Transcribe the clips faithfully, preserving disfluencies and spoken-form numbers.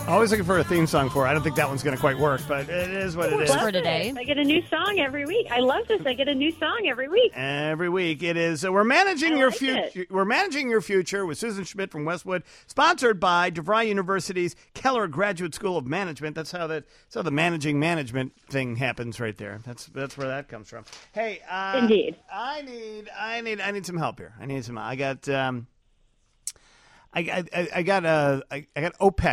Always looking for a theme song for it. I don't think that one's going to quite work, but it is what it is. For today. I get a new song every week. I love this. I get a new song every week. Every week it is. Uh, we're managing I your like future. it. We're managing your future with Susan Schmidt from Westwood, sponsored by DeVry University's Keller Graduate School of Management. That's how that. That's how the managing management thing happens right there. That's that's where that comes from. Hey, uh, Indeed. I need I need I need some help here. I need some. I got um, I I, I got uh, I, I got OPEC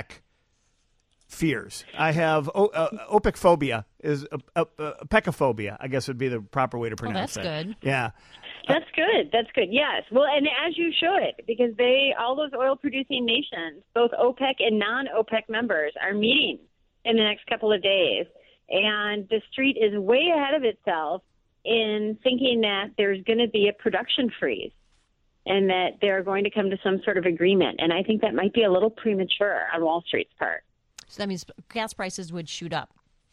fears. I have o- uh, OPEC phobia is uh, uh, uh, pecophobia, I guess would be the proper way to pronounce that's that. good. Yeah. That's good. That's good. Yes. Well, and as you should, because they, all those oil-producing nations, both OPEC and non-OPEC members, are meeting in the next couple of days, and the street is way ahead of itself in thinking that there's going to be a production freeze and that they're going to come to some sort of agreement. And I think that might be a little premature on Wall Street's part. So that means gas prices would shoot up.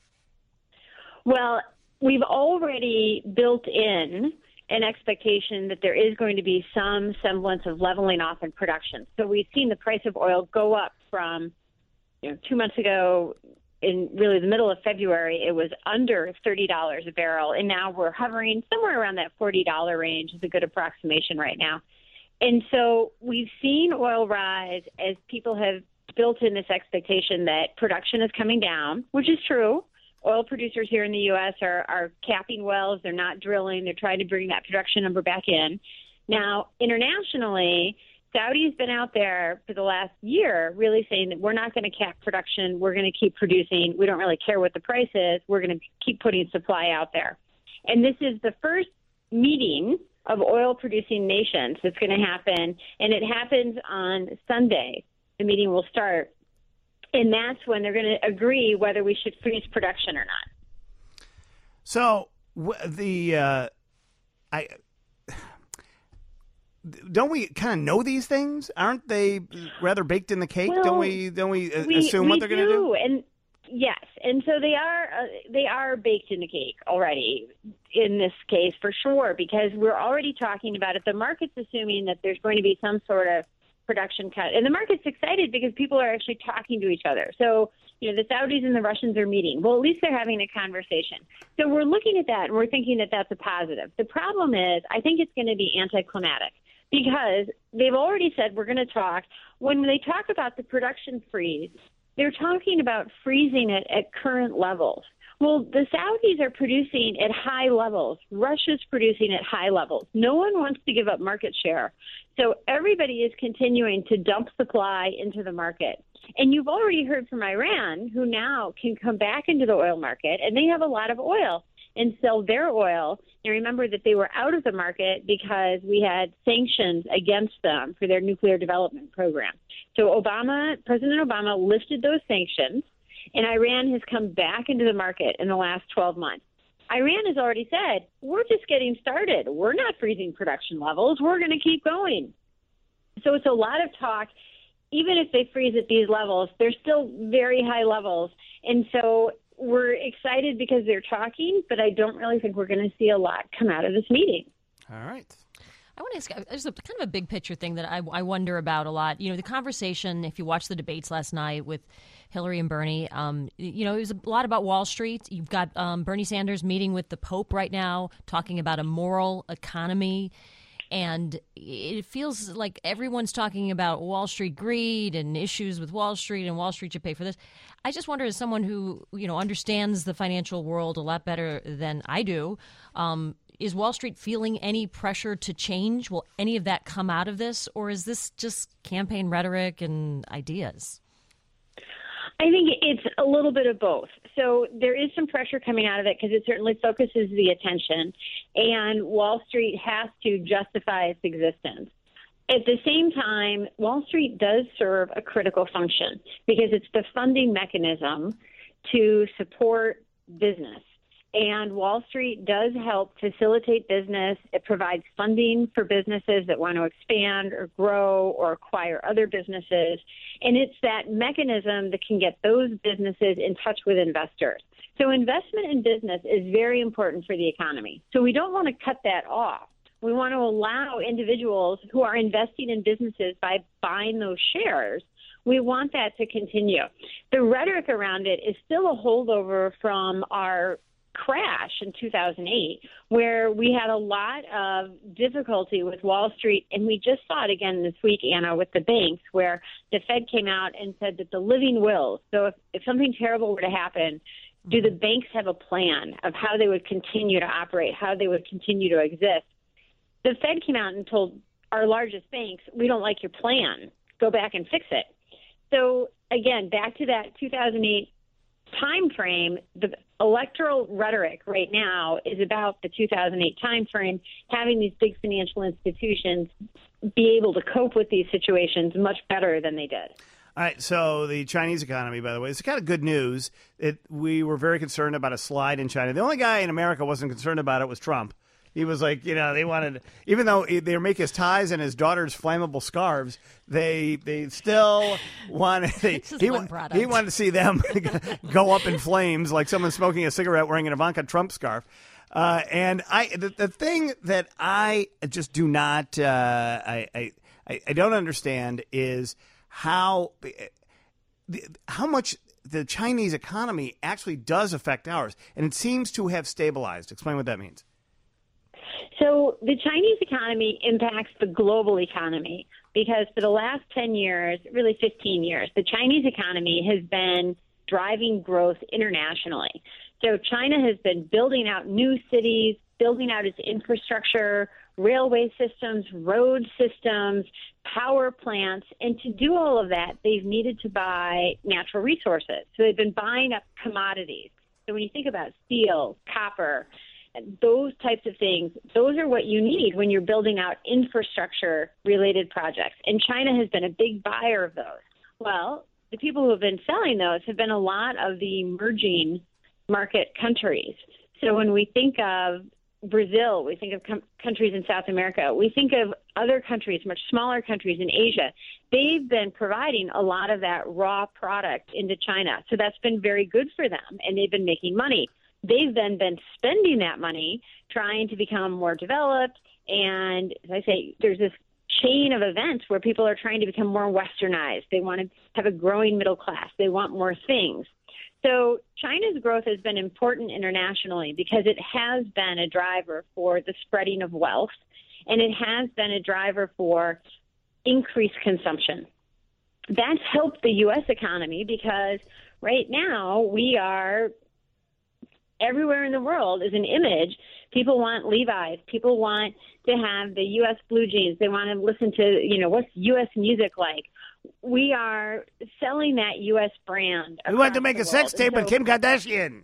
Well, we've already built in an expectation that there is going to be some semblance of leveling off in production. So we've seen the price of oil go up from, you know, two months ago in really the middle of February, it was under thirty dollars a barrel. And now we're hovering somewhere around that forty dollars range is a good approximation right now. And so we've seen oil rise as people have built in this expectation that production is coming down, which is true. Oil producers here in the U S are, are capping wells. They're not drilling. They're trying to bring that production number back in. Now, internationally, Saudi's been out there for the last year really saying that we're not going to cap production. We're going to keep producing. We don't really care what the price is. We're going to keep putting supply out there. And this is the first meeting of oil-producing nations that's going to happen, and it happens on Sunday. The meeting will start, and that's when they're going to agree whether we should freeze production or not. So w- the uh, I don't we kind of know these things? Aren't they rather baked in the cake? Well, don't we? Don't we, uh, we assume we what they're going to do? And yes, and so they are uh, they are baked in the cake already in this case for sure, because we're already talking about it. The market's assuming that there's going to be some sort of production cut. And the market's excited because people are actually talking to each other. So, you know, the Saudis and the Russians are meeting. Well, at least they're having a conversation. So we're looking at that and we're thinking that that's a positive. The problem is I think it's going to be anticlimactic because they've already said we're going to talk. When they talk about the production freeze, they're talking about freezing it at current levels. Well, the Saudis are producing at high levels. Russia's producing at high levels. No one wants to give up market share. So everybody is continuing to dump supply into the market. And you've already heard from Iran, who now can come back into the oil market, and they have a lot of oil and sell their oil. And remember that they were out of the market because we had sanctions against them for their nuclear development program. So Obama, President Obama lifted those sanctions, and Iran has come back into the market in the last twelve months. Iran has already said, we're just getting started. We're not freezing production levels. We're going to keep going. So it's a lot of talk. Even if they freeze at these levels, they're still very high levels. And so we're excited because they're talking, but I don't really think we're going to see a lot come out of this meeting. All right. I want to ask, there's a kind of a big picture thing that I, I wonder about a lot. You know, the conversation, if you watched the debates last night with Hillary and Bernie, um, you know, it was a lot about Wall Street. You've got um, Bernie Sanders meeting with the Pope right now, talking about a moral economy. And it feels like everyone's talking about Wall Street greed and issues with Wall Street and Wall Street should pay for this. I just wonder, as someone who, you know, understands the financial world a lot better than I do, um, is Wall Street feeling any pressure to change? Will any of that come out of this? Or is this just campaign rhetoric and ideas? I think it's a little bit of both. So there is some pressure coming out of it because it certainly focuses the attention, and Wall Street has to justify its existence. At the same time, Wall Street does serve a critical function because it's the funding mechanism to support business. And Wall Street does help facilitate business. It provides funding for businesses that want to expand or grow or acquire other businesses. And it's that mechanism that can get those businesses in touch with investors. So investment in business is very important for the economy. So we don't want to cut that off. We want to allow individuals who are investing in businesses by buying those shares. We want that to continue. The rhetoric around it is still a holdover from our crash in two thousand eight, where we had a lot of difficulty with Wall Street, and we just saw it again this week, Anna, with the banks, where the Fed came out and said that the living wills, so if, if something terrible were to happen, do the banks have a plan of how they would continue to operate, how they would continue to exist? The Fed came out and told our largest banks, we don't like your plan. Go back and fix it. So, again, back to that two thousand eight time frame, the electoral rhetoric right now is about the two thousand eight time frame, having these big financial institutions be able to cope with these situations much better than they did. All right, so the Chinese economy, by the way, it's kind of good news. It, we were very concerned about a slide in China. The only guy in America wasn't concerned about it was Trump. He was like, you know, they wanted, even though they make his ties and his daughter's flammable scarves, they they still wanted, they, he, he wanted to see them go up in flames like someone smoking a cigarette wearing an Ivanka Trump scarf. Uh, and I, the, the thing that I just do not, uh, I, I, I don't understand is how, how much the Chinese economy actually does affect ours. And it seems to have stabilized. Explain what that means. So the Chinese economy impacts the global economy because for the last ten years, really fifteen years, the Chinese economy has been driving growth internationally. So China has been building out new cities, building out its infrastructure, railway systems, road systems, power plants. And to do all of that, they've needed to buy natural resources. So they've been buying up commodities. So when you think about steel, copper, those types of things, those are what you need when you're building out infrastructure-related projects. And China has been a big buyer of those. Well, the people who have been selling those have been a lot of the emerging market countries. So when we think of Brazil, we think of com- countries in South America, we think of other countries, much smaller countries in Asia. They've been providing a lot of that raw product into China. So that's been very good for them, and they've been making money. They've then been spending that money trying to become more developed. And as I say, there's this chain of events where people are trying to become more westernized. They want to have a growing middle class. They want more things. So China's growth has been important internationally because it has been a driver for the spreading of wealth, and it has been a driver for increased consumption. That's helped the U S economy because right now we are everywhere in the world is an image. People want Levi's. People want to have the U S blue jeans. They want to listen to, you know, what's U S music like. We are selling that U S brand. We want to make a sex tape with Kim Kardashian.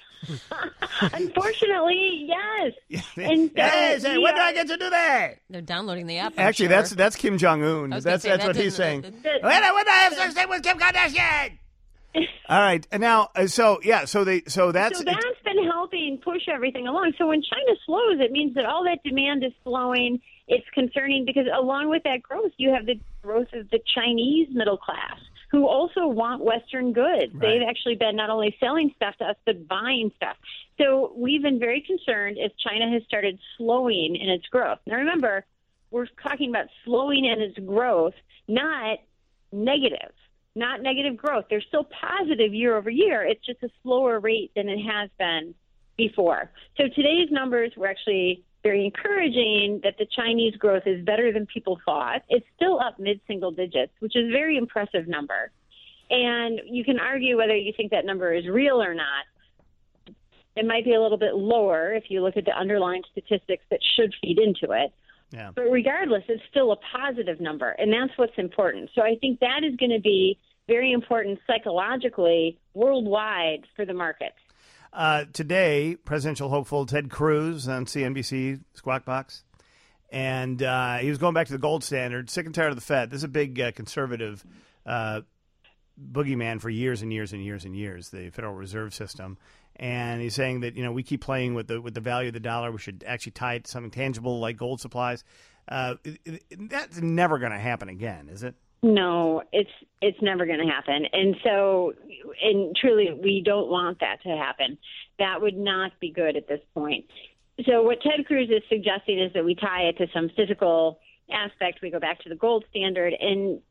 Unfortunately, yes. And so yes. When are, do I get to do that? They're downloading the app. Actually, sure. that's that's Kim Jong Un. That's that's that what he's saying. When do I have sex tape with Kim Kardashian? All right, and now, uh, so yeah, so they, so that's so that's been helping push everything along. So when China slows, it means that all that demand is slowing. It's concerning because along with that growth, you have the growth of the Chinese middle class who also want Western goods. Right. They've actually been not only selling stuff to us but buying stuff. So we've been very concerned as China has started slowing in its growth. Now remember, we're talking about slowing in its growth, not negative. Not negative growth. They're still positive year over year. It's just a slower rate than it has been before. So today's numbers were actually very encouraging that the Chinese growth is better than people thought. It's still up mid-single digits, which is a very impressive number. And you can argue whether you think that number is real or not. It might be a little bit lower if you look at the underlying statistics that should feed into it. Yeah. But regardless, it's still a positive number, and that's what's important. So I think that is going to be very important psychologically worldwide for the markets. Uh, today, presidential hopeful Ted Cruz on C N B C, Squawk Box, and uh, he was going back to the gold standard, sick and tired of the Fed. This is a big uh, conservative uh, boogeyman for years and years and years and years, the Federal Reserve System. And he's saying that, you know, we keep playing with the with the value of the dollar. We should actually tie it to something tangible like gold supplies. Uh, that's never going to happen again, is it? No, it's it's never going to happen. And so, and truly, we don't want that to happen. That would not be good at this point. So what Ted Cruz is suggesting is that we tie it to some physical aspect. We go back to the gold standard. And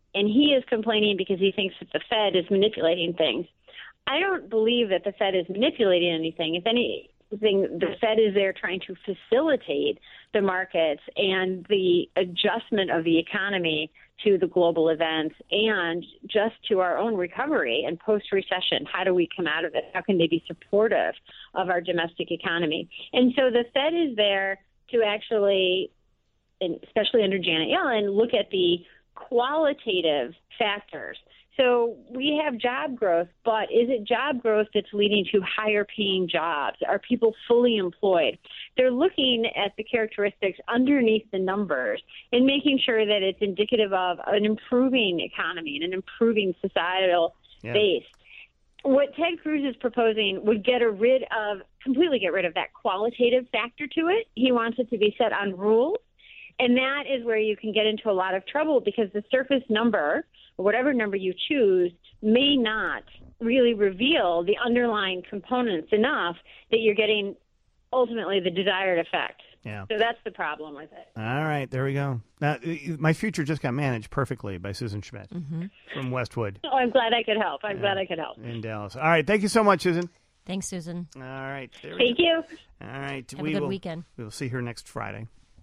and he is complaining because he thinks that the Fed is manipulating things. I don't believe that the Fed is manipulating anything. If anything, the Fed is there trying to facilitate the markets and the adjustment of the economy to the global events and just to our own recovery and post-recession. How do we come out of it? How can they be supportive of our domestic economy? And so the Fed is there to actually, and especially under Janet Yellen, look at the qualitative factors. So we have job growth, but is it job growth that's leading to higher paying jobs? Are people fully employed? They're looking at the characteristics underneath the numbers and making sure that it's indicative of an improving economy and an improving societal yeah. base. What Ted Cruz is proposing would get a rid of, completely get rid of that qualitative factor to it. He wants it to be set on rules. And that is where you can get into a lot of trouble because the surface number, or whatever number you choose, may not really reveal the underlying components enough that you're getting ultimately the desired effect. Yeah. So that's the problem with it. All right, there we go. Now, My Future just got managed perfectly by Susan Schmidt mm-hmm. from Westwood. Oh, I'm glad I could help. I'm yeah. glad I could help. In Dallas. All right, thank you so much, Susan. Thanks, Susan. All right. Thank go. you. All right. Have we a good will, weekend. We will see her next Friday.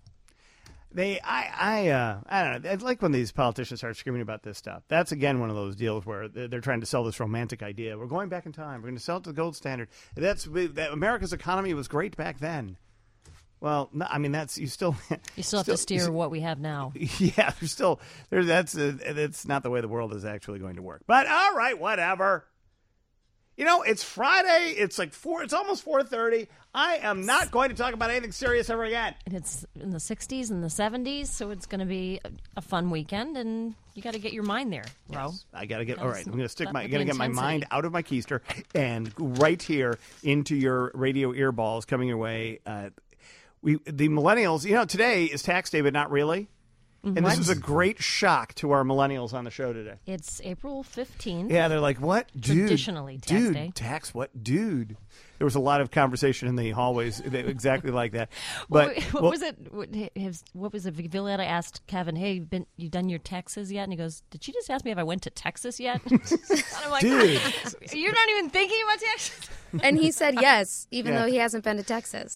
They, I, I, uh, I don't know. I like when these politicians start screaming about this stuff. That's again one of those deals where they're trying to sell this romantic idea. We're going back in time. We're going to sell it to the gold standard. That's that America's economy was great back then. Well, no, I mean that's you still you still have still, to steer what we have now. Yeah, there's still there's that's uh, that's not the way the world is actually going to work. But all right, whatever. You know, it's Friday. It's like four. It's almost four thirty. I am not going to talk about anything serious ever again. And it's in the sixties and the seventies, so it's going to be a, a fun weekend, and you got to get your mind there, Ro. Yes, I got to get. All right, I'm going to stick my. Going to get my mind out of my keister and right here into your radio earballs coming your way. Uh, we the millennials. You know, today is tax day, but not really. And What? this is a great shock to our millennials on the show today. It's April fifteenth. Yeah, they're like, what? Dude, Traditionally, tax dude, day. tax what? Dude. There was a lot of conversation in the hallways exactly like that. But what, what well, was it? What, his, what was it? Violetta asked Kevin, hey, been, you done your taxes yet? And he goes, did you just ask me if I went to Texas yet? And I'm like, dude. you're not even thinking about taxes? And he said yes, even Yeah. though he hasn't been to Texas.